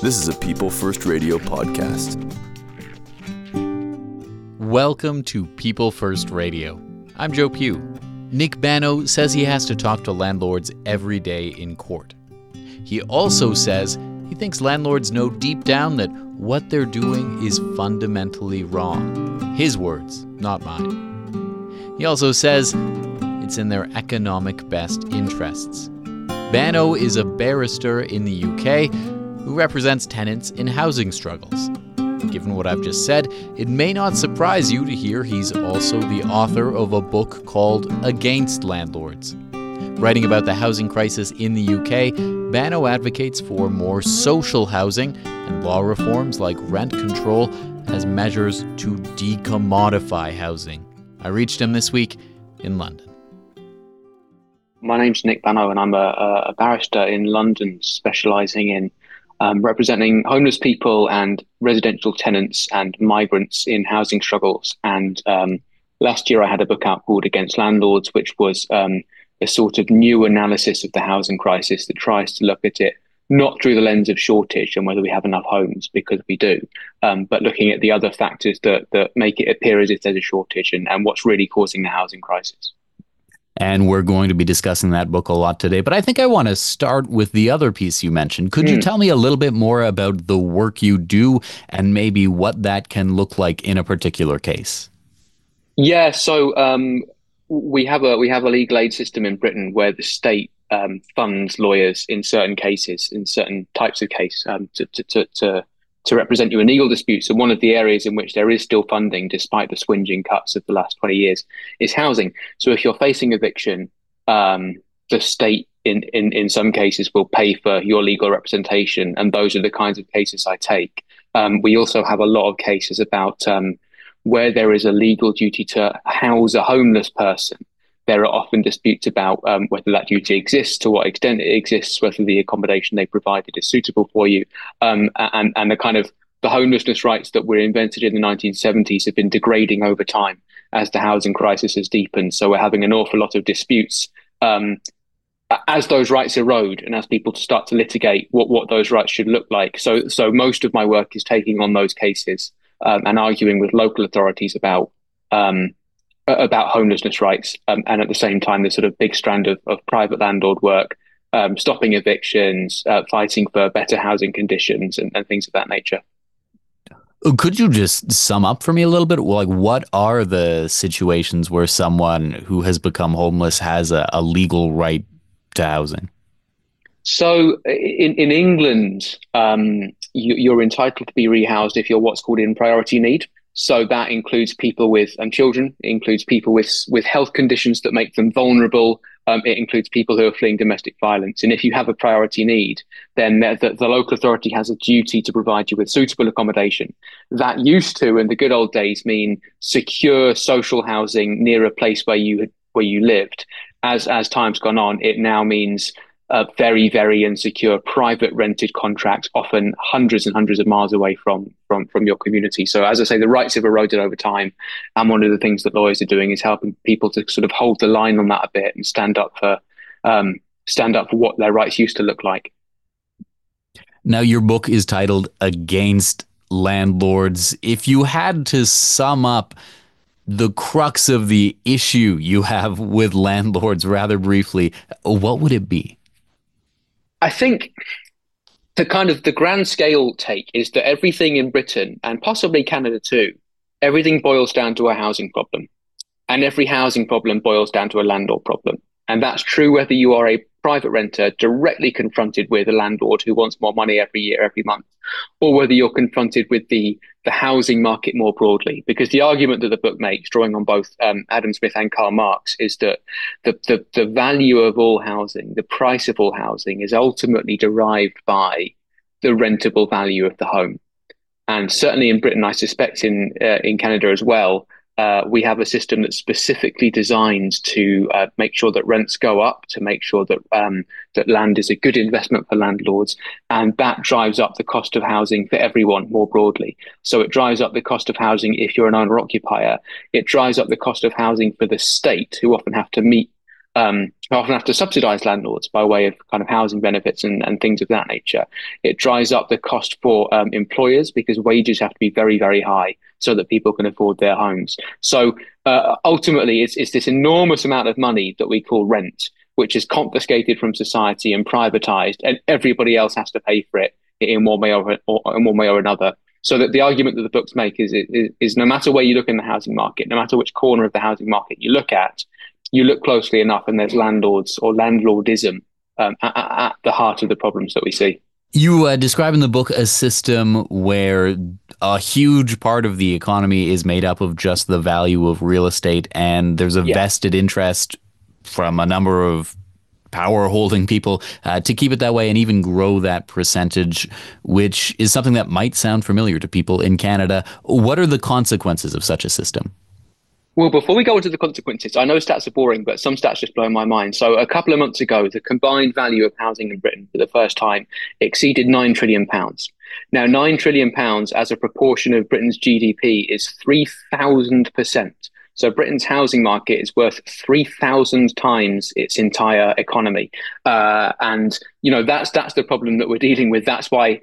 This is a People First Radio podcast. Welcome to People First Radio. I'm Joe Pugh. Nick Bano says he has to talk to landlords every day in court. He also says he thinks landlords know deep down that what they're doing is fundamentally wrong. His words, not mine. He also says it's in their economic best interests. Bano is a barrister in the UK who represents tenants in housing struggles. Given what I've just said, it may not surprise you to hear he's also the author of a book called Against Landlords. Writing about the housing crisis in the UK, Bano advocates for more social housing and law reforms like rent control as measures to decommodify housing. I reached him this week in London. My name's Nick Bano and I'm a barrister in London specialising in representing homeless people and residential tenants and migrants in housing struggles. And last year I had a book out called Against Landlords, which was a sort of new analysis of the housing crisis that tries to look at it not through the lens of shortage and whether we have enough homes, because we do, but looking at the other factors that make it appear as if there's a shortage and what's really causing the housing crisis. And we're going to be discussing that book a lot today. But I think I want to start with the other piece you mentioned. Could you tell me a little bit more about the work you do and maybe what that can look like in a particular case? Yeah, so we have a legal aid system in Britain where the state funds lawyers in certain cases, in certain types of case, to represent you in legal disputes. And one of the areas in which there is still funding, despite the swinging cuts of the last 20 years, is housing. So if you're facing eviction, the state in some cases will pay for your legal representation. And those are the kinds of cases I take. We also have a lot of cases about where there is a legal duty to house a homeless person. There are often disputes about whether that duty exists, to what extent it exists, whether the accommodation they provided is suitable for you, and the kind of the homelessness rights that were invented in the 1970s have been degrading over time as the housing crisis has deepened. So we're having an awful lot of disputes as those rights erode and as people start to litigate what those rights should look like. So most of my work is taking on those cases and arguing with local authorities about homelessness rights, and at the same time, the sort of big strand of private landlord work, stopping evictions, fighting for better housing conditions and things of that nature. Could you just sum up for me a little bit? Like, what are the situations where someone who has become homeless has a legal right to housing? So in England, you're entitled to be rehoused if you're what's called in priority need. So that includes people with children, it includes people with health conditions that make them vulnerable. It includes people who are fleeing domestic violence. And if you have a priority need, then the local authority has a duty to provide you with suitable accommodation. That used to, in the good old days, mean secure social housing near a place where you lived. As time's gone on, it now means very, very insecure private rented contracts, often hundreds and hundreds of miles away from your community. So as I say, the rights have eroded over time. And one of the things that lawyers are doing is helping people to sort of hold the line on that a bit and stand up for what their rights used to look like. Now, your book is titled Against Landlords. If you had to sum up the crux of the issue you have with landlords rather briefly, what would it be? I think the grand scale take is that everything in Britain and possibly Canada too, everything boils down to a housing problem, and every housing problem boils down to a landlord problem. And that's true whether you are a private renter directly confronted with a landlord who wants more money every year, every month, or whether you're confronted with the housing market more broadly. Because the argument that the book makes, drawing on both Adam Smith and Karl Marx, is that the value of all housing, the price of all housing, is ultimately derived by the rentable value of the home. And certainly in Britain, I suspect in Canada as well, we have a system that's specifically designed to make sure that rents go up, to make sure that that land is a good investment for landlords, and that drives up the cost of housing for everyone more broadly. So it drives up the cost of housing if you're an owner-occupier. It drives up the cost of housing for the state, who often have to meet often have to subsidize landlords by way of kind of housing benefits and things of that nature. It dries up the cost for employers because wages have to be very, very high so that people can afford their homes. So ultimately, it's this enormous amount of money that we call rent, which is confiscated from society and privatized, and everybody else has to pay for it in one way or another. So that the argument that the books make is no matter where you look in the housing market, no matter which corner of the housing market you look at, you look closely enough and there's landlords or landlordism at the heart of the problems that we see. You describe in the book a system where a huge part of the economy is made up of just the value of real estate, and there's a vested interest from a number of power holding people to keep it that way and even grow that percentage, which is something that might sound familiar to people in Canada. What are the consequences of such a system? Well, before we go into the consequences, I know stats are boring, but some stats just blow my mind. So a couple of months ago, the combined value of housing in Britain for the first time exceeded £9 trillion. Now, £9 trillion as a proportion of Britain's GDP is 3,000%. So Britain's housing market is worth 3,000 times its entire economy. And, that's the problem that we're dealing with. That's why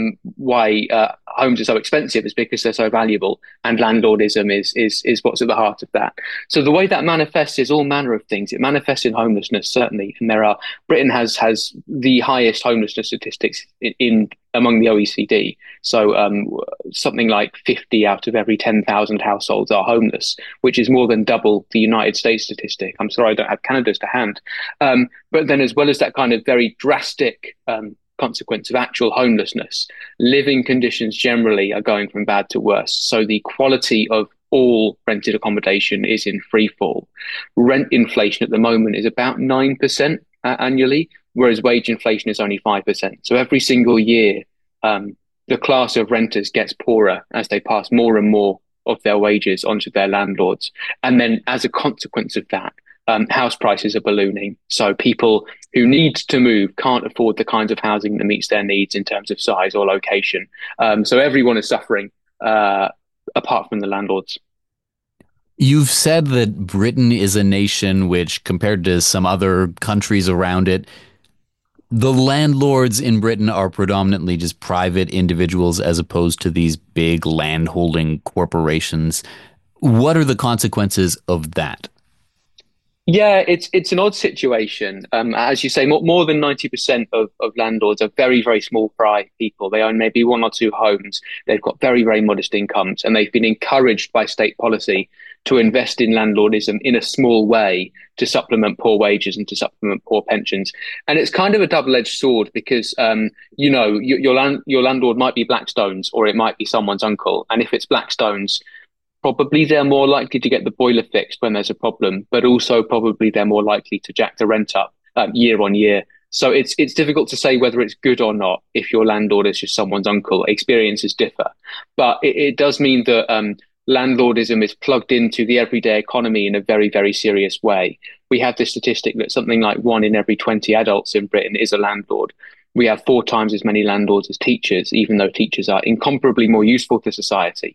homes are so expensive, is because they're so valuable, and landlordism is what's at the heart of that. So the way that manifests is all manner of things. It manifests in homelessness, certainly, and Britain has the highest homelessness statistics in among the OECD. So something like 50 out of every 10,000 households are homeless, which is more than double the United States statistic. I'm sorry I don't have Canada's to hand. But then, as well as that kind of very drastic consequence of actual homelessness, living conditions generally are going from bad to worse. So the quality of all rented accommodation is in free fall. Rent inflation at the moment is about 9% annually, whereas wage inflation is only 5%. So every single year, the class of renters gets poorer as they pass more and more of their wages onto their landlords. And then as a consequence of that, house prices are ballooning. So people who need to move can't afford the kinds of housing that meets their needs in terms of size or location. So everyone is suffering, apart from the landlords. You've said that Britain is a nation which, compared to some other countries around it, the landlords in Britain are predominantly just private individuals as opposed to these big landholding corporations. What are the consequences of that? Yeah, it's an odd situation. As you say, more than 90% of landlords are very, very small fry people. They own maybe one or two homes. They've got very, very modest incomes, and they've been encouraged by state policy to invest in landlordism in a small way to supplement poor wages and to supplement poor pensions. And it's kind of a double-edged sword because, your landlord might be Blackstone's or it might be someone's uncle. And if it's Blackstone's, probably they're more likely to get the boiler fixed when there's a problem, but also probably they're more likely to jack the rent up year on year. So it's difficult to say whether it's good or not if your landlord is just someone's uncle. Experiences differ. But it does mean that landlordism is plugged into the everyday economy in a very, very serious way. We have this statistic that something like 1 in every 20 adults in Britain is a landlord. We have 4 times as many landlords as teachers, even though teachers are incomparably more useful to society.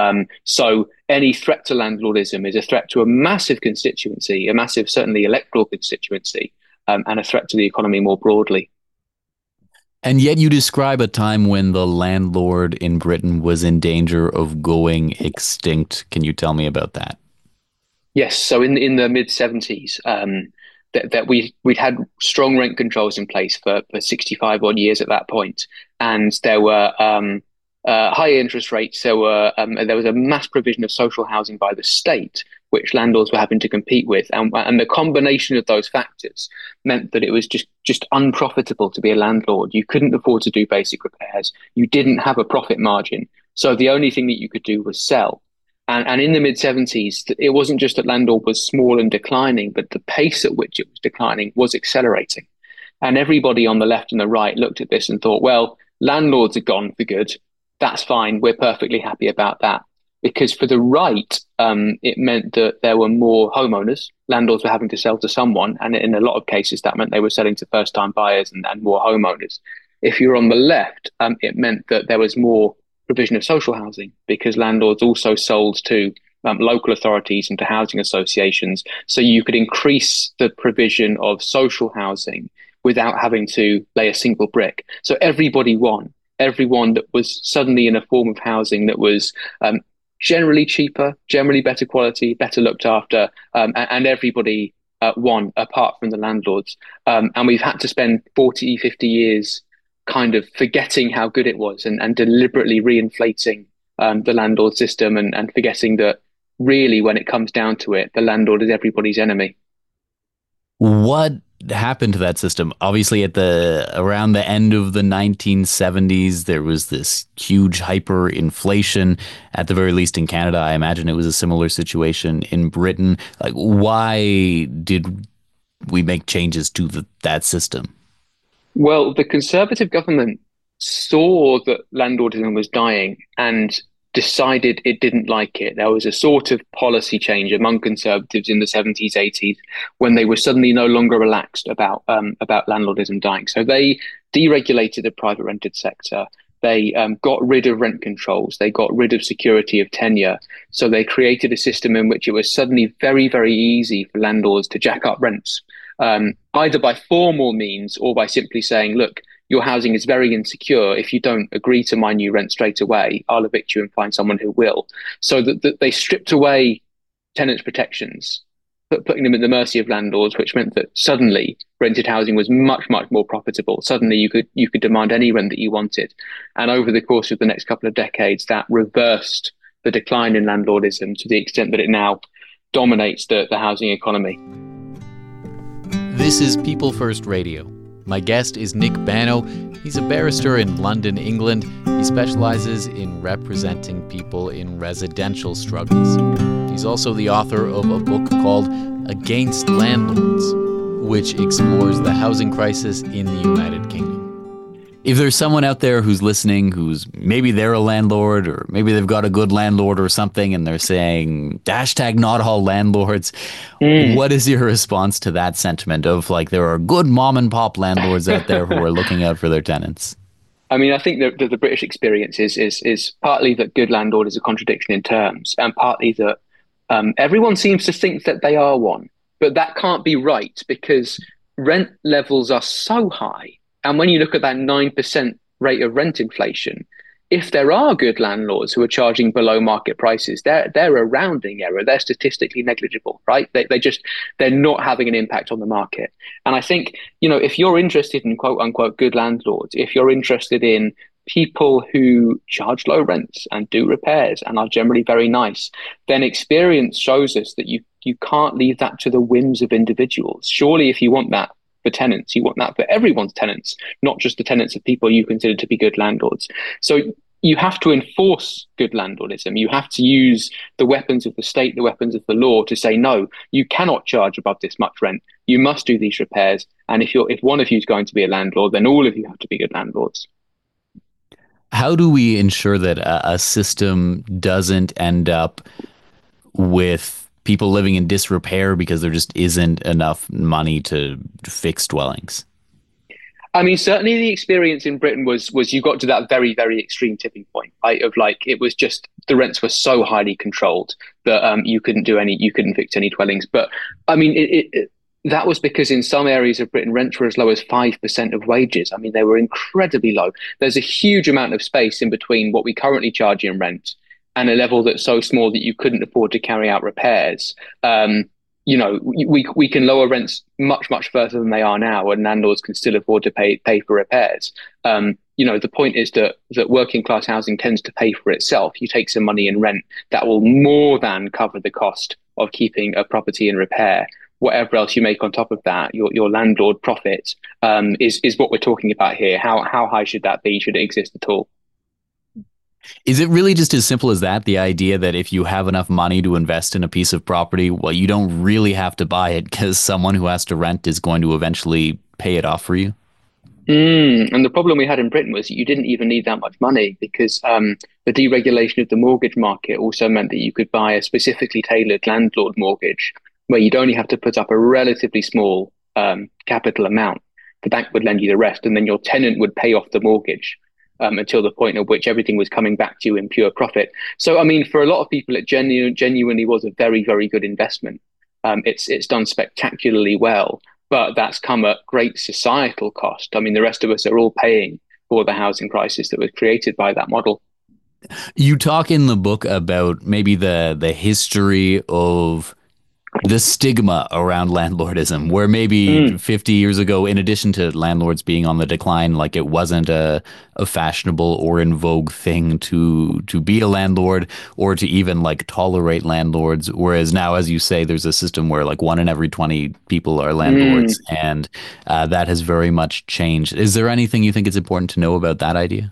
So any threat to landlordism is a threat to a massive constituency, a massive, certainly electoral constituency, and a threat to the economy more broadly. And yet you describe a time when the landlord in Britain was in danger of going extinct. Can you tell me about that? Yes. So in the mid-70s, that we'd had strong rent controls in place for 65 odd years at that point, and there were high interest rates. There was a mass provision of social housing by the state, which landlords were having to compete with, and the combination of those factors meant that it was just unprofitable to be a landlord. You couldn't afford to do basic repairs. You didn't have a profit margin, so the only thing that you could do was sell. And in the mid-70s, it wasn't just that landlord was small and declining, but the pace at which it was declining was accelerating. And everybody on the left and the right looked at this and thought, well, landlords are gone for good. That's fine. We're perfectly happy about that. Because for the right, it meant that there were more homeowners. Landlords were having to sell to someone. And in a lot of cases, that meant they were selling to first-time buyers and more homeowners. If you're on the left, it meant that there was more provision of social housing because landlords also sold to local authorities and to housing associations, so you could increase the provision of social housing without having to lay a single brick. So everybody won. Everyone that was suddenly in a form of housing that was generally cheaper, generally better quality, better looked after, and everybody won apart from the landlords. And we've had to spend 40, 50 years kind of forgetting how good it was and deliberately reinflating the landlord system and forgetting that really, when it comes down to it, the landlord is everybody's enemy. What happened to that system? Obviously, around the end of the 1970s, there was this huge hyperinflation. At the very least, in Canada, I imagine it was a similar situation in Britain. Like, why did we make changes to that system? Well, the Conservative government saw that landlordism was dying and decided it didn't like it. There was a sort of policy change among Conservatives in the 70s, 80s, when they were suddenly no longer relaxed about landlordism dying. So they deregulated the private rented sector. They got rid of rent controls. They got rid of security of tenure. So they created a system in which it was suddenly very, very easy for landlords to jack up rents, either by formal means or by simply saying, look, your housing is very insecure. If you don't agree to my new rent straight away, I'll evict you and find someone who will. So that they stripped away tenants' protections, putting them at the mercy of landlords, which meant that suddenly rented housing was much, much more profitable. Suddenly you could demand any rent that you wanted. And over the course of the next couple of decades, that reversed the decline in landlordism to the extent that it now dominates the housing economy. This is People First Radio. My guest is Nick Bano. He's a barrister in London, England. He specializes in representing people in residential struggles. He's also the author of a book called Against Landlords, which explores the housing crisis in the United Kingdom. If there's someone out there who's listening, who's maybe they're a landlord, or maybe they've got a good landlord or something, and they're saying, #not all landlords, what is your response to that sentiment of, like, there are good mom and pop landlords out there who are looking out for their tenants? I mean, I think that the British experience is partly that good landlord is a contradiction in terms, and partly that everyone seems to think that they are one. But that can't be right, because rent levels are so high. And when you look at that 9% rate of rent inflation, if there are good landlords who are charging below market prices, they're a rounding error. They're statistically negligible, right? They're not having an impact on the market. And I think, if you're interested in quote unquote good landlords, if you're interested in people who charge low rents and do repairs and are generally very nice, then experience shows us that you can't leave that to the whims of individuals. Surely, if you want that for tenants, you want that for everyone's tenants, not just the tenants of people you consider to be good landlords. So you have to enforce good landlordism. You have to use the weapons of the state, the weapons of the law, to say, no, you cannot charge above this much rent. You must do these repairs. And if one of you is going to be a landlord, then all of you have to be good landlords. How do we ensure that a system doesn't end up with people living in disrepair because there just isn't enough money to fix dwellings? I mean, certainly the experience in Britain was you got to that very, very extreme tipping point, right? Of like, it was just, the rents were so highly controlled that you couldn't fix any dwellings. But I mean, that was because in some areas of Britain, rents were as low as 5% of wages. I mean, they were incredibly low. There's a huge amount of space in between what we currently charge in rent and a level that's so small that you couldn't afford to carry out repairs. We can lower rents much, much further than they are now, and landlords can still afford to pay for repairs. The point is that working class housing tends to pay for itself. You take some money in rent, that will more than cover the cost of keeping a property in repair. Whatever else you make on top of that, your landlord profit is what we're talking about here. How high should that be? Should it exist at all? Is it really just as simple as that? The idea that if you have enough money to invest in a piece of property, well, you don't really have to buy it because someone who has to rent is going to eventually pay it off for you? And the problem we had in Britain was you didn't even need that much money, because the deregulation of the mortgage market also meant that you could buy a specifically tailored landlord mortgage where you'd only have to put up a relatively small capital amount. The bank would lend you the rest, and then your tenant would pay off the mortgage. until the point at which everything was coming back to you in pure profit. So, I mean, for a lot of people, it genuinely was a very, very good investment. It's done spectacularly well, but that's come at great societal cost. I mean, the rest of us are all paying for the housing crisis that was created by that model. You talk in the book about maybe the history of the stigma around landlordism, where maybe 50 years ago, in addition to landlords being on the decline, like it wasn't a fashionable or in vogue thing to be a landlord or to even like tolerate landlords. Whereas now, as you say, there's a system where like 1 in every 20 people are landlords, and that has very much changed. Is there anything you think it's important to know about that idea?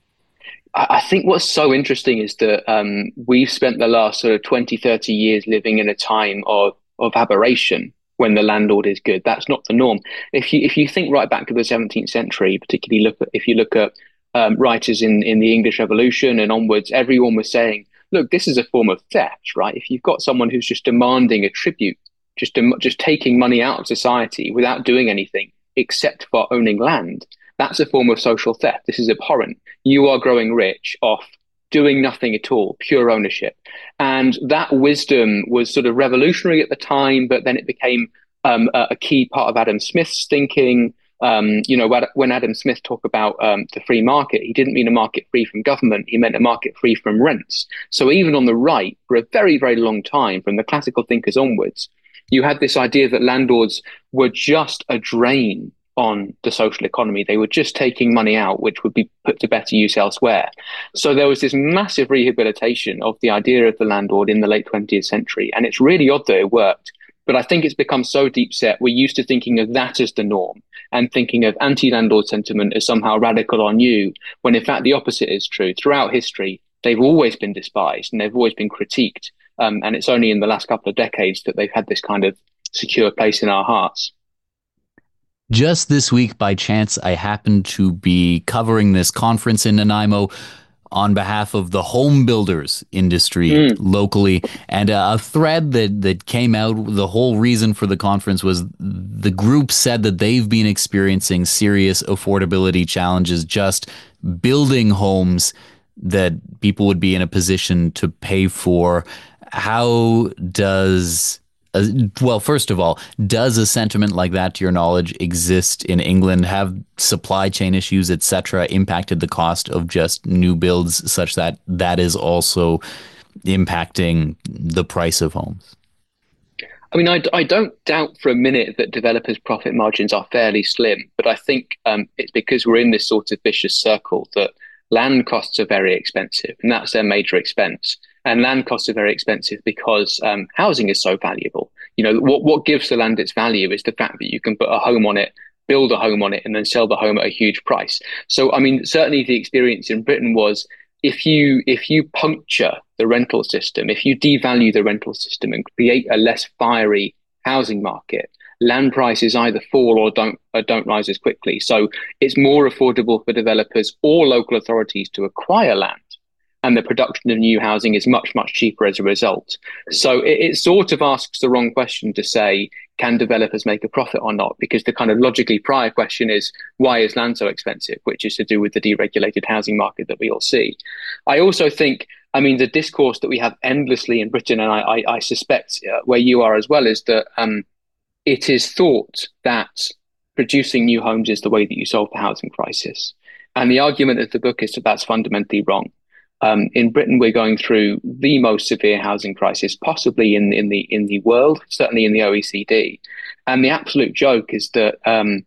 I think what's so interesting is that we've spent the last sort of 20, 30 years living in a time of aberration when the landlord is good. That's not the norm. If you think right back to the 17th century, particularly if you look at writers in the English Revolution and onwards, everyone was saying, look, this is a form of theft, right? If you've got someone who's just demanding a tribute, just taking money out of society without doing anything except for owning land, that's a form of social theft. This is abhorrent. You are growing rich off doing nothing at all, pure ownership. And that wisdom was sort of revolutionary at the time, but then it became a key part of Adam Smith's thinking. When Adam Smith talked about the free market, he didn't mean a market free from government. He meant a market free from rents. So even on the right, for a very, very long time, from the classical thinkers onwards, you had this idea that landlords were just a drain on the social economy. They were just taking money out, which would be put to better use elsewhere. So there was this massive rehabilitation of the idea of the landlord in the late 20th century. And it's really odd that it worked. But I think it's become so deep set, we're used to thinking of that as the norm and thinking of anti-landlord sentiment as somehow radical or new, when in fact the opposite is true. Throughout history, they've always been despised and they've always been critiqued. And it's only in the last couple of decades that they've had this kind of secure place in our hearts. Just this week, by chance, I happened to be covering this conference in Nanaimo on behalf of the home builders industry locally. And a thread that came out, the whole reason for the conference was the group said that they've been experiencing serious affordability challenges just building homes that people would be in a position to pay for. How does... Well, first of all, does a sentiment like that, to your knowledge, exist in England? Have supply chain issues, etc., impacted the cost of just new builds such that that is also impacting the price of homes? I mean, I don't doubt for a minute that developers' profit margins are fairly slim, but I think it's because we're in this sort of vicious circle that land costs are very expensive, and that's their major expense. And land costs are very expensive because housing is so valuable. You know, what gives the land its value is the fact that you can put a home on it, build a home on it, and then sell the home at a huge price. So, I mean, certainly the experience in Britain was if you puncture the rental system, if you devalue the rental system and create a less fiery housing market, land prices either fall or don't rise as quickly. So it's more affordable for developers or local authorities to acquire land, and the production of new housing is much, much cheaper as a result. So it sort of asks the wrong question to say, can developers make a profit or not? Because the kind of logically prior question is, why is land so expensive? Which is to do with the deregulated housing market that we all see. I also think, I mean, the discourse that we have endlessly in Britain, and I suspect where you are as well, is that it is thought that producing new homes is the way that you solve the housing crisis. And the argument of the book is that that's fundamentally wrong. In Britain, we're going through the most severe housing crisis, possibly in the world, certainly in the OECD. And the absolute joke is that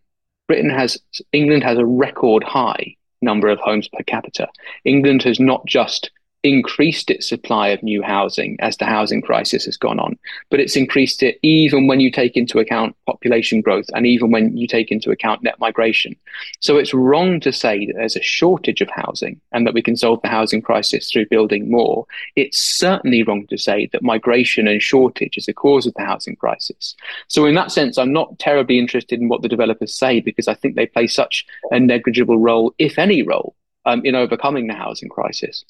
England has a record high number of homes per capita. England has not just increased its supply of new housing as the housing crisis has gone on, but it's increased it even when you take into account population growth and even when you take into account net migration. So it's wrong to say that there's a shortage of housing and that we can solve the housing crisis through building more. It's certainly wrong to say that migration and shortage is a cause of the housing crisis. So in that sense, I'm not terribly interested in what the developers say, because I think they play such a negligible role, if any role, in overcoming the housing crisis.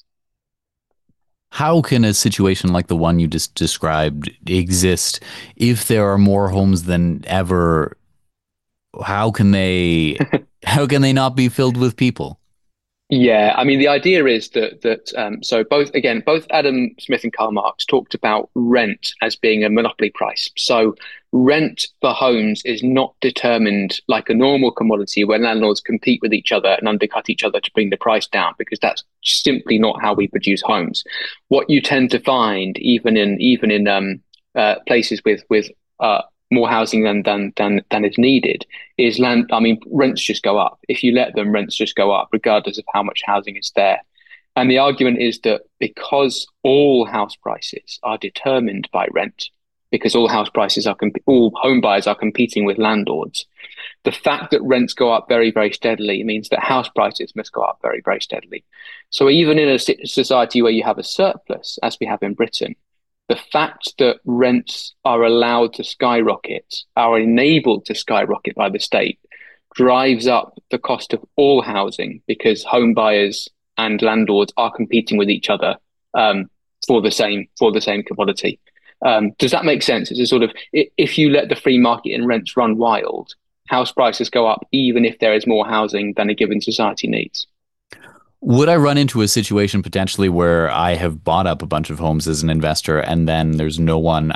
How can a situation like the one you just described exist if there are more homes than ever? How can they not be filled with people? Yeah, I mean, the idea is so both Adam Smith and Karl Marx talked about rent as being a monopoly price. So rent for homes is not determined like a normal commodity where landlords compete with each other and undercut each other to bring the price down, because that's simply not how we produce homes. What you tend to find, even in places with more housing than is needed, is land. I mean, rents just go up. If you let them, rents just go up, regardless of how much housing is there. And the argument is that because all house prices are determined by rent, because all home buyers are competing with landlords, the fact that rents go up very, very steadily means that house prices must go up very, very steadily. So even in a society where you have a surplus, as we have in Britain, the fact that rents are allowed to skyrocket, are enabled to skyrocket by the state, drives up the cost of all housing, because home buyers and landlords are competing with each other for the same commodity. Does that make sense? It's a sort of, if you let the free market and rents run wild, house prices go up even if there is more housing than a given society needs. Would I run into a situation potentially where I have bought up a bunch of homes as an investor and then there's no one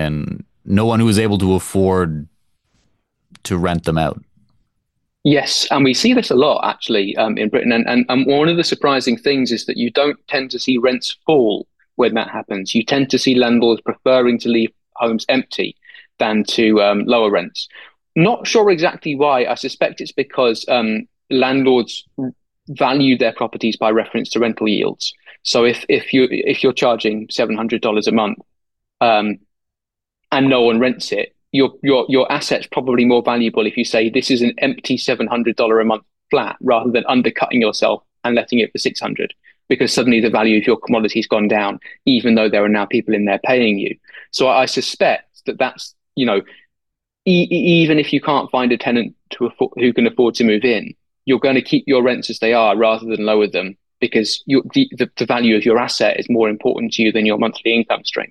who is able to afford to rent them out? Yes, and we see this a lot actually in Britain. And one of the surprising things is that you don't tend to see rents fall when that happens. You tend to see landlords preferring to leave homes empty than to lower rents. Not sure exactly why. I suspect it's because landlords value their properties by reference to rental yields. So if you're charging $700 a month and no one rents it, your asset's probably more valuable if you say this is an empty $700 a month flat, rather than undercutting yourself and letting it for 600, because suddenly the value of your commodity's gone down, even though there are now people in there paying you. So I suspect that's even if you can't find a tenant who can afford to move in, you're going to keep your rents as they are rather than lower them, because the value of your asset is more important to you than your monthly income stream.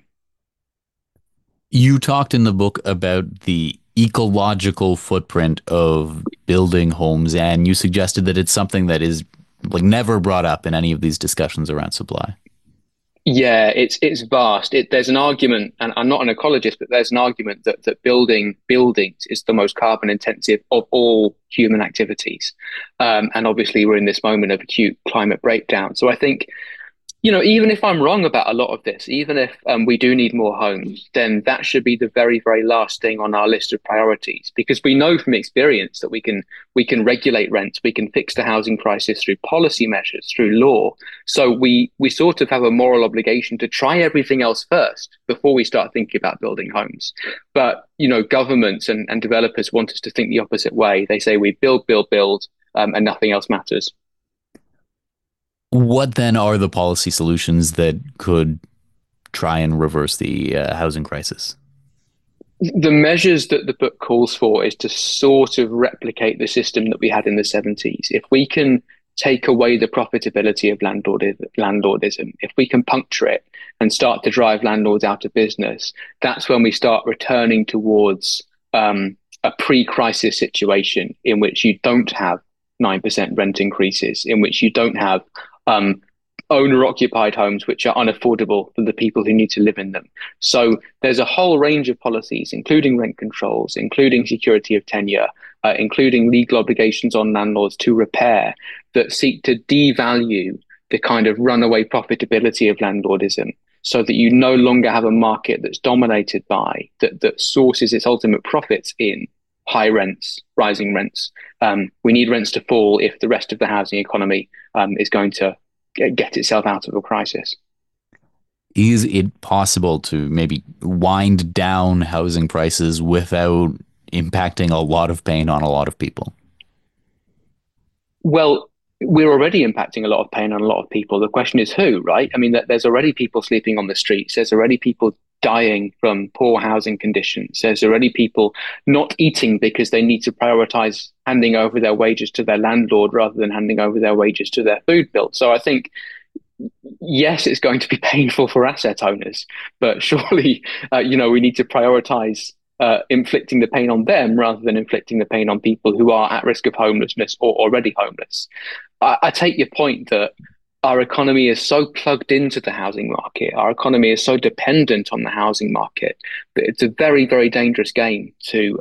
You talked in the book about the ecological footprint of building homes, and you suggested that it's something that is like never brought up in any of these discussions around supply. Yeah, it's vast. There's an argument, and I'm not an ecologist, but there's an argument that building buildings is the most carbon intensive of all human activities. And obviously, we're in this moment of acute climate breakdown. So I think, even if I'm wrong about a lot of this, even if we do need more homes, then that should be the very, very last thing on our list of priorities, because we know from experience that we can regulate rents, we can fix the housing crisis through policy measures, through law. So we sort of have a moral obligation to try everything else first before we start thinking about building homes. But governments and developers want us to think the opposite way. They say we build, and nothing else matters. What then are the policy solutions that could try and reverse the housing crisis? The measures that the book calls for is to sort of replicate the system that we had in the 70s. If we can take away the profitability of landlordism, if we can puncture it and start to drive landlords out of business, that's when we start returning towards a pre-crisis situation in which you don't have 9% rent increases, in which you don't have owner-occupied homes which are unaffordable for the people who need to live in them. So there's a whole range of policies, including rent controls, including security of tenure, including legal obligations on landlords to repair, that seek to devalue the kind of runaway profitability of landlordism, so that you no longer have a market that's dominated by, that sources its ultimate profits in high rents, rising rents. We need rents to fall if the rest of the housing economy is going to get itself out of a crisis. Is it possible to maybe wind down housing prices without impacting a lot of pain on a lot of people? Well, we're already impacting a lot of pain on a lot of people. The question is who, right? I mean, there's already people sleeping on the streets. There's already people dying from poor housing conditions. There's already people not eating because they need to prioritize handing over their wages to their landlord rather than handing over their wages to their food bill. So I think, yes, it's going to be painful for asset owners, but surely, we need to prioritize inflicting the pain on them rather than inflicting the pain on people who are at risk of homelessness or already homeless. I take your point that our economy is so plugged into the housing market, our economy is so dependent on the housing market that it's a very, very dangerous game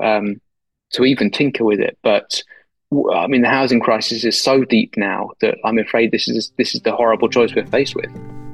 to even tinker with it. But I mean, the housing crisis is so deep now that I'm afraid this is the horrible choice we're faced with.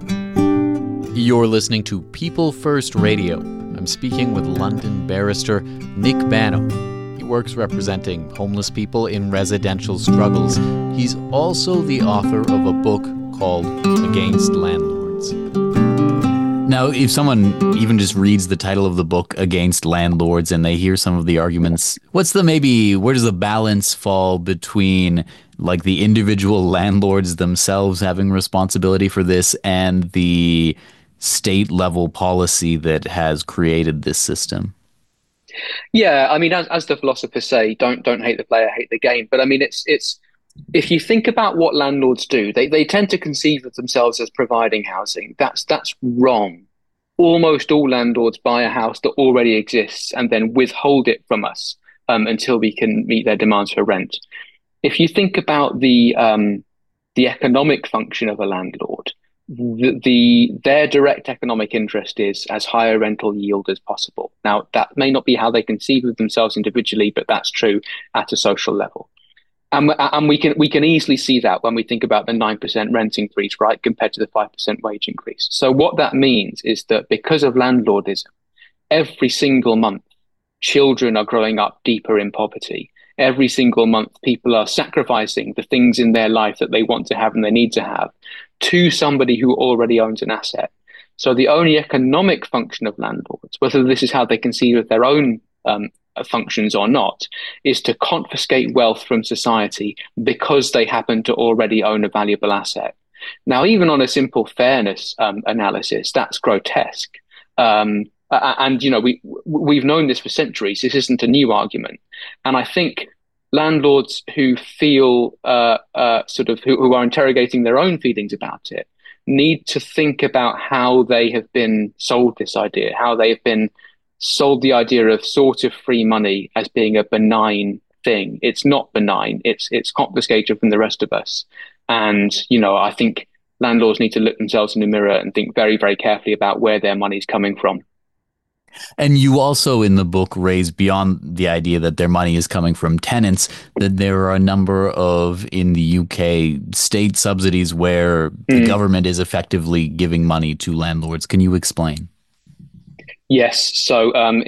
You're listening to People First Radio. I'm speaking with London barrister Nick Bano. He works representing homeless people in residential struggles. He's also the author of a book called Against Landlords. Now, if someone even just reads the title of the book, Against Landlords, and they hear some of the arguments, where does the balance fall between like the individual landlords themselves having responsibility for this and the state level policy that has created this system? Yeah, I mean, as the philosophers say, don't hate the player, hate the game. But I mean, it's if you think about what landlords do, they tend to conceive of themselves as providing housing. That's wrong. Almost all landlords buy a house that already exists and then withhold it from us until we can meet their demands for rent. If you think about the economic function of a landlord, their direct economic interest is as high a rental yield as possible. Now, that may not be how they conceive of themselves individually, but that's true at a social level. And we can easily see that when we think about the 9% rent increase, right, compared to the 5% wage increase. So what that means is that because of landlordism, every single month, children are growing up deeper in poverty. Every single month, people are sacrificing the things in their life that they want to have and they need to have to somebody who already owns an asset. So the only economic function of landlords, whether this is how they conceive of their own functions or not, is to confiscate wealth from society because they happen to already own a valuable asset. Now, even on a simple fairness analysis, that's grotesque. And we've known this for centuries. This isn't a new argument. And I think landlords who feel who are interrogating their own feelings about it need to think about how they have been sold this idea, how they have been sold the idea of sort of free money as being a benign thing. It's not benign. It's confiscated from the rest of us. And, I think landlords need to look themselves in the mirror and think very, very carefully about where their money's coming from. And you also in the book raise beyond the idea that their money is coming from tenants, that there are a number of, in the UK, state subsidies where the government is effectively giving money to landlords. Can you explain? Yes. So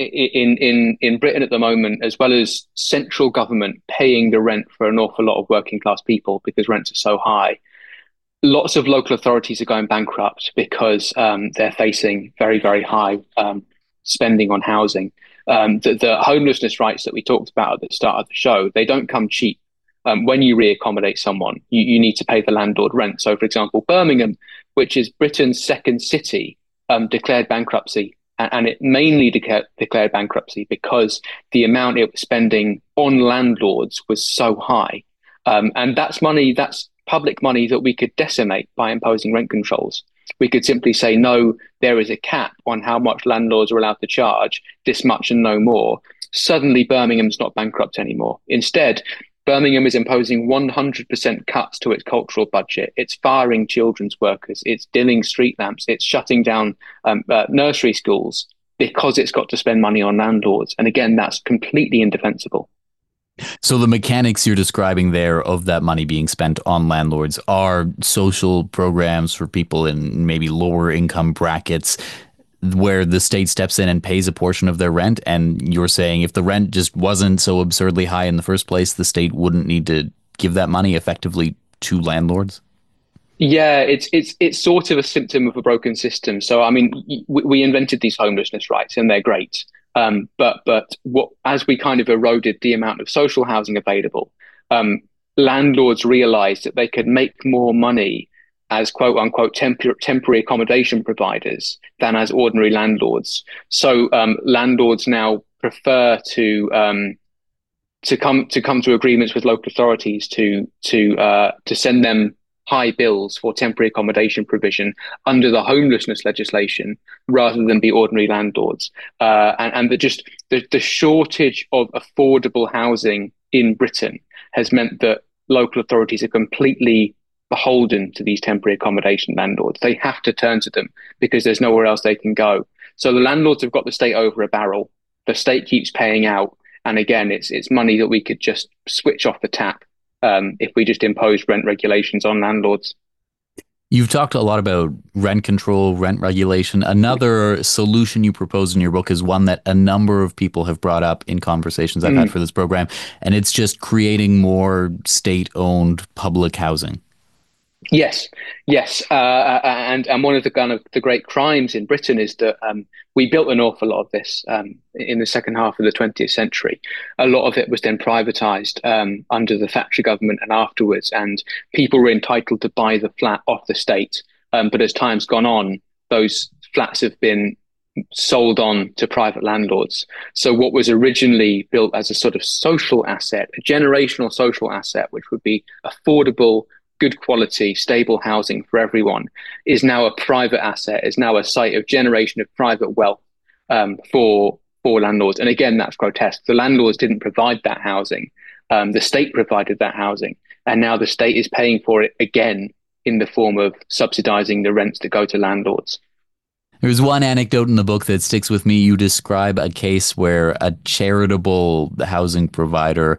in Britain at the moment, as well as central government paying the rent for an awful lot of working class people because rents are so high, lots of local authorities are going bankrupt because they're facing very, very high spending on housing. The homelessness rights that we talked about at the start of the show, they don't come cheap. When you reaccommodate someone, you need to pay the landlord rent. So, for example, Birmingham, which is Britain's second city, declared bankruptcy. And it mainly declared bankruptcy because the amount it was spending on landlords was so high. And that's public money that we could decimate by imposing rent controls. We could simply say, no, there is a cap on how much landlords are allowed to charge, this much and no more. Suddenly, Birmingham's not bankrupt anymore. Instead, Birmingham is imposing 100% cuts to its cultural budget. It's firing children's workers. It's dimming street lamps. It's shutting down nursery schools because it's got to spend money on landlords. And again, that's completely indefensible. So the mechanics you're describing there of that money being spent on landlords are social programs for people in maybe lower income brackets where the state steps in and pays a portion of their rent. And you're saying if the rent just wasn't so absurdly high in the first place, the state wouldn't need to give that money effectively to landlords? Yeah, it's sort of a symptom of a broken system. So, I mean, we invented these homelessness rights and they're great. But as we kind of eroded the amount of social housing available, landlords realized that they could make more money as quote unquote temporary accommodation providers than as ordinary landlords. So landlords now prefer to come to agreements with local authorities to send them high bills for temporary accommodation provision under the homelessness legislation rather than be ordinary landlords. And the shortage of affordable housing in Britain has meant that local authorities are completely beholden to these temporary accommodation landlords. They have to turn to them because there's nowhere else they can go. So the landlords have got the state over a barrel. The state keeps paying out. And again, it's money that we could just switch off the tap if we just impose rent regulations on landlords. You've talked a lot about rent control, rent regulation. Another solution you propose in your book is one that a number of people have brought up in conversations I've had for this program, and it's just creating more state-owned public housing. Yes. And one of the kind of the great crimes in Britain is that we built an awful lot of this in the second half of the 20th century. A lot of it was then privatized under the Thatcher government and afterwards, and people were entitled to buy the flat off the state. But as time's gone on, those flats have been sold on to private landlords. So what was originally built as a sort of social asset, a generational social asset, which would be affordable, good quality, stable housing for everyone, is now a private asset, is now a site of generation of private wealth for landlords. And again, that's grotesque. The landlords didn't provide that housing. The state provided that housing. And now the state is paying for it again in the form of subsidizing the rents that go to landlords. There's one anecdote in the book that sticks with me. You describe a case where a charitable housing provider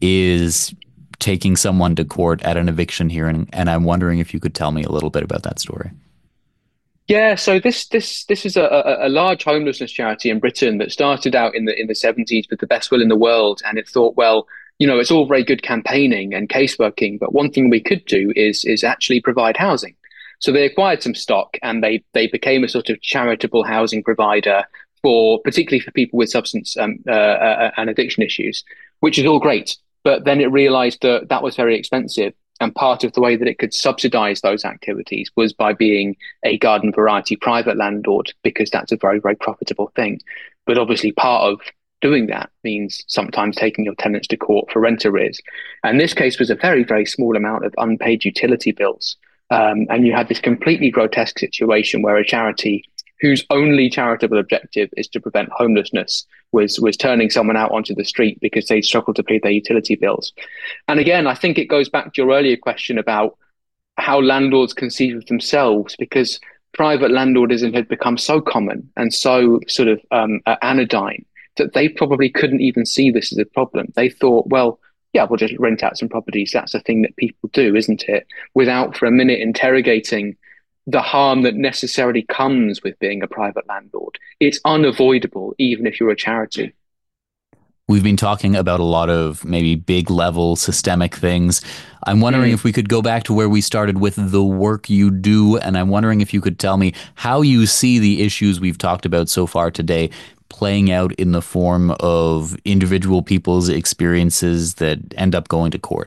is taking someone to court at an eviction hearing, and I'm wondering if you could tell me a little bit about that story. Yeah, so this is a large homelessness charity in Britain that started out in the 70s with the best will in the world, and it thought, well, it's all very good campaigning and caseworking, but one thing we could do is actually provide housing. So they acquired some stock, and they became a sort of charitable housing provider particularly for people with substance and addiction issues, which is all great. But then it realized that that was very expensive. And part of the way that it could subsidize those activities was by being a garden variety private landlord, because that's a very, very profitable thing. But obviously part of doing that means sometimes taking your tenants to court for rent arrears. And this case was a very, very small amount of unpaid utility bills. And you had this completely grotesque situation where a charity whose only charitable objective is to prevent homelessness was turning someone out onto the street because they struggled to pay their utility bills. And again, I think it goes back to your earlier question about how landlords conceive of themselves, because private landlordism had become so common and so sort of anodyne that they probably couldn't even see this as a problem. They thought, well, yeah, we'll just rent out some properties. That's a thing that people do, isn't it? Without for a minute interrogating the harm that necessarily comes with being a private landlord. It's unavoidable, even if you're a charity. We've been talking about a lot of maybe big level systemic things. I'm wondering if we could go back to where we started with the work you do. And I'm wondering if you could tell me how you see the issues we've talked about so far today playing out in the form of individual people's experiences that end up going to court.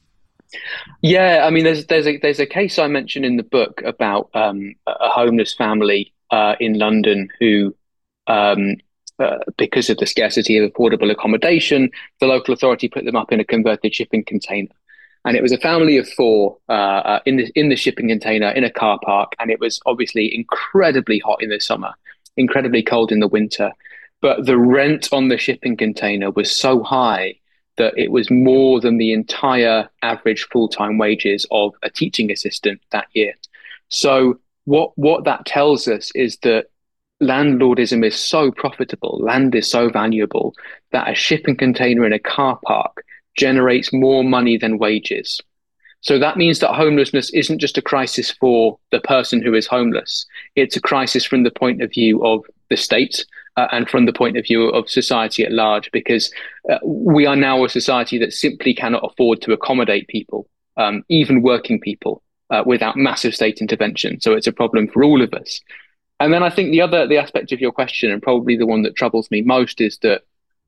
Yeah, I mean, there's a case I mentioned in the book about a homeless family in London who, because of the scarcity of affordable accommodation, the local authority put them up in a converted shipping container, and it was a family of four in the shipping container in a car park, and it was obviously incredibly hot in the summer, incredibly cold in the winter, but the rent on the shipping container was so high that it was more than the entire average full-time wages of a teaching assistant that year. So what that tells us is that landlordism is so profitable, land is so valuable, that a shipping container in a car park generates more money than wages. So that means that homelessness isn't just a crisis for the person who is homeless. It's a crisis from the point of view of the state and from the point of view of society at large, because we are now a society that simply cannot afford to accommodate people, even working people, without massive state intervention. So it's a problem for all of us. And then I think the aspect of your question, and probably the one that troubles me most, is that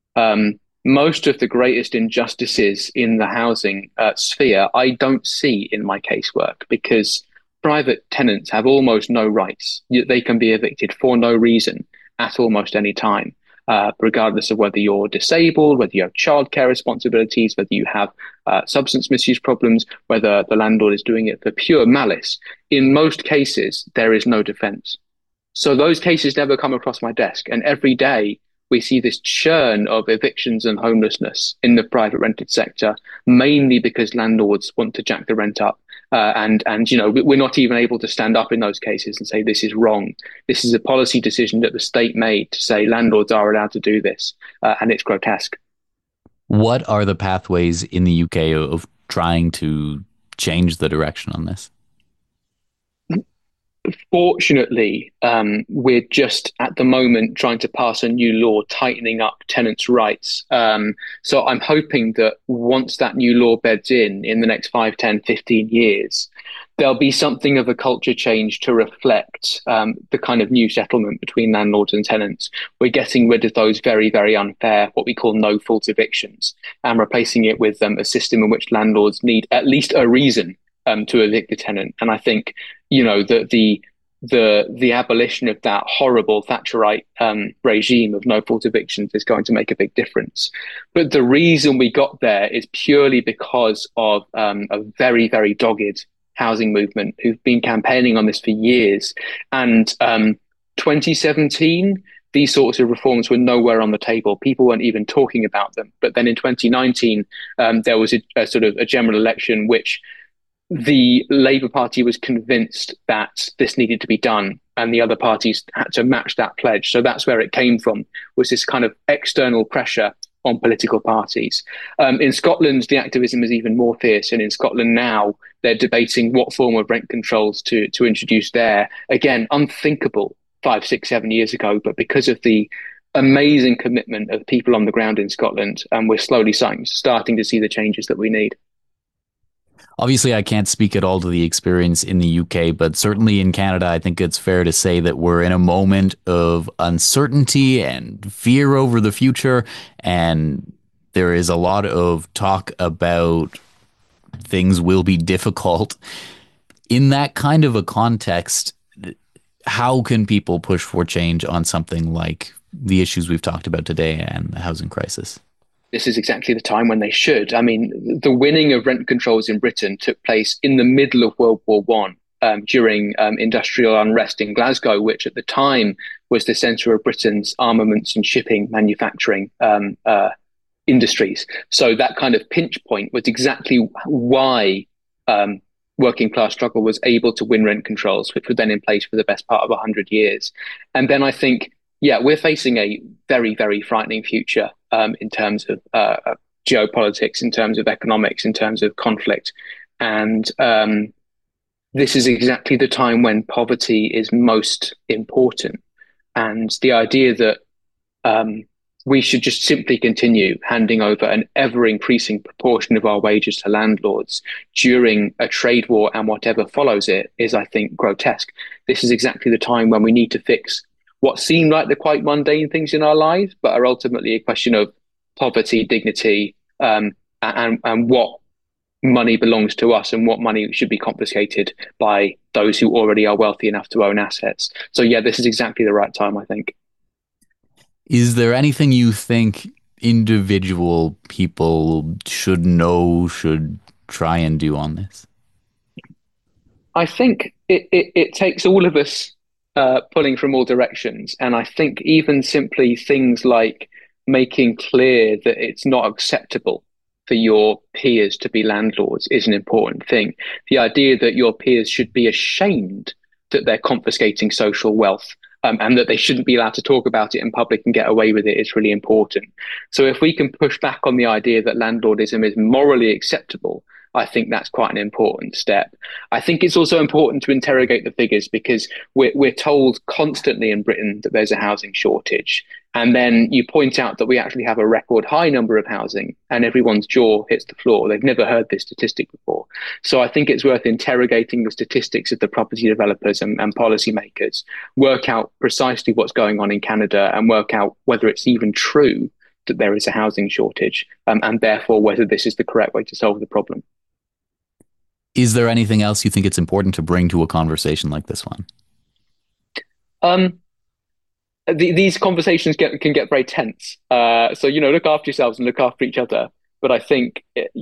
most of the greatest injustices in the housing sphere I don't see in my casework, because private tenants have almost no rights. They can be evicted for no reason at almost any time. regardless of whether you're disabled, whether you have childcare responsibilities, whether you have substance misuse problems, whether the landlord is doing it for pure malice. In most cases, there is no defense. So those cases never come across my desk. And every day we see this churn of evictions and homelessness in the private rented sector, mainly because landlords want to jack the rent up. And we're not even able to stand up in those cases and say this is wrong. This is a policy decision that the state made to say landlords are allowed to do this, and it's grotesque. What are the pathways in the UK of trying to change the direction on this? Fortunately, we're just at the moment trying to pass a new law tightening up tenants' rights. So I'm hoping that once that new law beds in the next 5, 10, 15 years, there'll be something of a culture change to reflect the kind of new settlement between landlords and tenants. We're getting rid of those very, very unfair, what we call no-fault evictions, and replacing it with a system in which landlords need at least a reason to evict the tenant. And I think, that the abolition of that horrible Thatcherite regime of no-fault evictions is going to make a big difference. But the reason we got there is purely because of a very, very dogged housing movement who've been campaigning on this for years. And 2017, these sorts of reforms were nowhere on the table. People weren't even talking about them. But then in 2019, there was a sort of a general election which the Labour Party was convinced that this needed to be done, and the other parties had to match that pledge. So that's where it came from, was this kind of external pressure on political parties. In Scotland, the activism is even more fierce, and in Scotland now, they're debating what form of rent controls to introduce there. Again, unthinkable 5, 6, 7 years ago, but because of the amazing commitment of people on the ground in Scotland, we're slowly starting to see the changes that we need. Obviously, I can't speak at all to the experience in the UK, but certainly in Canada, I think it's fair to say that we're in a moment of uncertainty and fear over the future. And there is a lot of talk about things will be difficult. In that kind of a context, how can people push for change on something like the issues we've talked about today and the housing crisis? This is exactly the time when they should. I mean, the winning of rent controls in Britain took place in the middle of World War One, during industrial unrest in Glasgow, which at the time was the centre of Britain's armaments and shipping manufacturing industries. So that kind of pinch point was exactly why working class struggle was able to win rent controls, which were then in place for the best part of 100 years. And then I think, we're facing a very, very frightening future in terms of geopolitics, in terms of economics, in terms of conflict. And this is exactly the time when poverty is most important. And the idea that we should just simply continue handing over an ever-increasing proportion of our wages to landlords during a trade war and whatever follows it is, I think, grotesque. This is exactly the time when we need to fix what seem like the quite mundane things in our lives, but are ultimately a question of poverty, dignity, and what money belongs to us and what money should be confiscated by those who already are wealthy enough to own assets. So this is exactly the right time, I think. Is there anything you think individual people should know, should try and do on this? I think it takes all of us pulling from all directions. And I think even simply things like making clear that it's not acceptable for your peers to be landlords is an important thing. The idea that your peers should be ashamed that they're confiscating social wealth and that they shouldn't be allowed to talk about it in public and get away with it is really important. So if we can push back on the idea that landlordism is morally acceptable, I think that's quite an important step. I think it's also important to interrogate the figures because we're told constantly in Britain that there's a housing shortage. And then you point out that we actually have a record high number of housing and everyone's jaw hits the floor. They've never heard this statistic before. So I think it's worth interrogating the statistics of the property developers and policymakers, work out precisely what's going on in Canada and work out whether it's even true that there is a housing shortage and therefore whether this is the correct way to solve the problem. Is there anything else you think it's important to bring to a conversation like this one? these conversations can get very tense. So look after yourselves and look after each other. But I think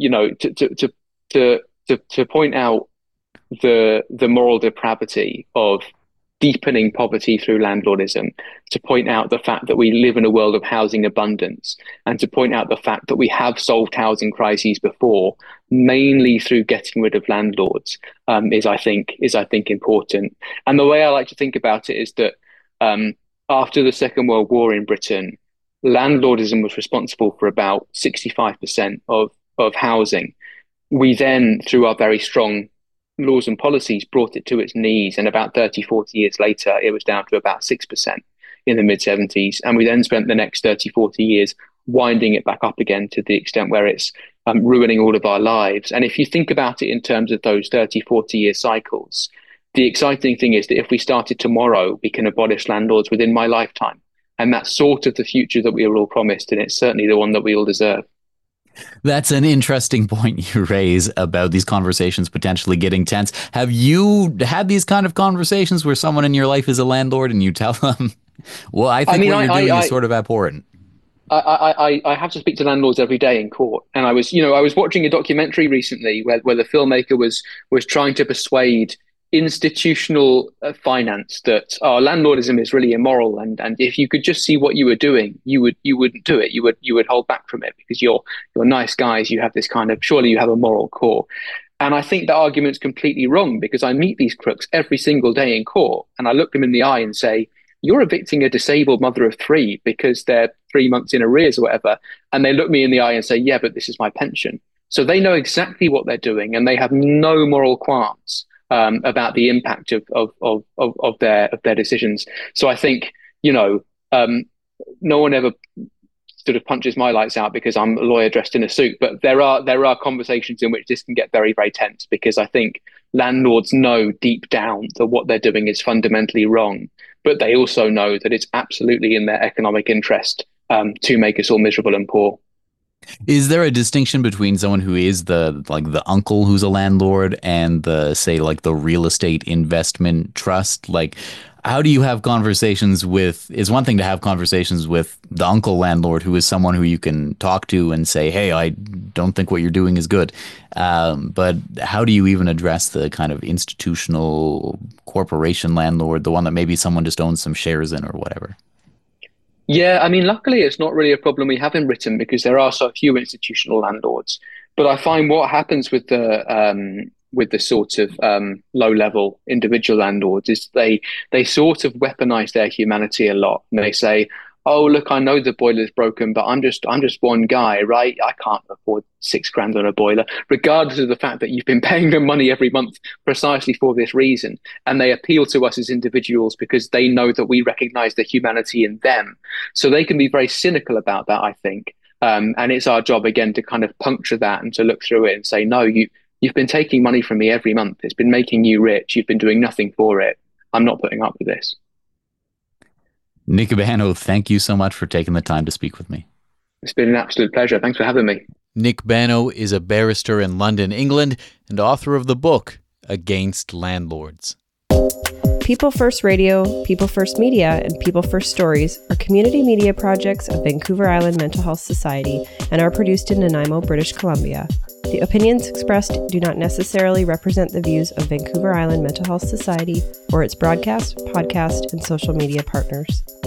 to point out the moral depravity of deepening poverty through landlordism, to point out the fact that we live in a world of housing abundance, and to point out the fact that we have solved housing crises before, mainly through getting rid of landlords, is I think important. And the way I like to think about it is that after the Second World War in Britain, landlordism was responsible for about 65% of housing. We then, through our very strong laws and policies, brought it to its knees, and about 30, 40 years later, it was down to about 6% in the mid-70s. And we then spent the next 30, 40 years winding it back up again to the extent where it's ruining all of our lives. And if you think about it in terms of those 30, 40-year cycles, the exciting thing is that if we started tomorrow, we can abolish landlords within my lifetime. And that's sort of the future that we were all promised, and it's certainly the one that we all deserve. That's an interesting point you raise about these conversations potentially getting tense. Have you had these kind of conversations where someone in your life is a landlord and you tell them, well, I think what you're doing is sort of abhorrent? I have to speak to landlords every day in court. And I was watching a documentary recently where the filmmaker was trying to persuade institutional finance that landlordism is really immoral, and if you could just see what you were doing, you wouldn't do it. You would hold back from it because you're nice guys. You have this kind of, surely you have a moral core. And I think the argument's completely wrong, because I meet these crooks every single day in court, and I look them in the eye and say, you're evicting a disabled mother of three because they're 3 months in arrears or whatever. And they look me in the eye and say, yeah, but this is my pension. So they know exactly what they're doing, and they have no moral qualms about the impact of their decisions. So I think no one ever sort of punches my lights out because I'm a lawyer dressed in a suit. But there are conversations in which this can get very, very tense, because I think landlords know deep down that what they're doing is fundamentally wrong, but they also know that it's absolutely in their economic interest to make us all miserable and poor. Is there a distinction between someone who is the uncle who's a landlord and the real estate investment trust? Like, how do you have conversations with, is one thing to have conversations with the uncle landlord, who is someone who you can talk to and say, hey, I don't think what you're doing is good. But how do you even address the kind of institutional corporation landlord, the one that maybe someone just owns some shares in or whatever? Yeah, I mean, luckily, it's not really a problem we have in Britain because there are so few institutional landlords. But I find what happens with the sort of low-level individual landlords is they sort of weaponize their humanity a lot, and they say, oh, look, I know the boiler's broken, but I'm just one guy, right? I can't afford $6,000 on a boiler, regardless of the fact that you've been paying them money every month precisely for this reason. And they appeal to us as individuals because they know that we recognize the humanity in them. So they can be very cynical about that, I think. And it's our job, again, to kind of puncture that and to look through it and say, no, you've been taking money from me every month. It's been making you rich. You've been doing nothing for it. I'm not putting up with this. Nick Bano, thank you so much for taking the time to speak with me. It's been an absolute pleasure. Thanks for having me. Nick Bano is a barrister in London, England, and author of the book Against Landlords. People First Radio, People First Media, and People First Stories are community media projects of Vancouver Island Mental Health Society and are produced in Nanaimo, British Columbia. The opinions expressed do not necessarily represent the views of Vancouver Island Mental Health Society or its broadcast, podcast, and social media partners.